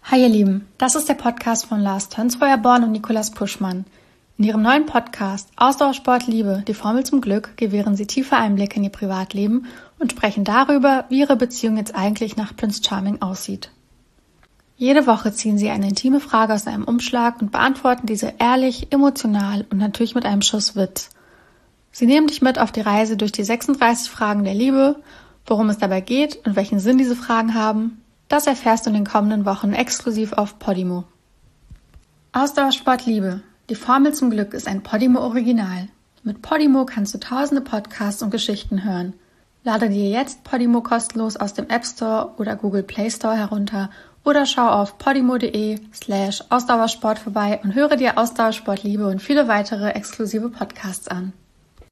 Hi ihr Lieben, das ist der Podcast von Lars Tönsfeuerborn und Nicolas Puschmann. In ihrem neuen Podcast Ausdauersport Liebe, die Formel zum Glück gewähren sie tiefe Einblicke in ihr Privatleben und sprechen darüber, wie ihre Beziehung jetzt eigentlich nach Prince Charming aussieht. Jede Woche ziehen sie eine intime Frage aus einem Umschlag und beantworten diese ehrlich, emotional und natürlich mit einem Schuss Witz. Sie nehmen dich mit auf die Reise durch die 36 Fragen der Liebe, worum es dabei geht und welchen Sinn diese Fragen haben. Das erfährst du in den kommenden Wochen exklusiv auf Podimo. Ausdauersport Liebe, die Formel zum Glück ist ein Podimo-Original. Mit Podimo kannst du tausende Podcasts und Geschichten hören. Lade dir jetzt Podimo kostenlos aus dem App Store oder Google Play Store herunter oder schau auf podimo.de/Ausdauersport vorbei und höre dir Ausdauersport Liebe und viele weitere exklusive Podcasts an.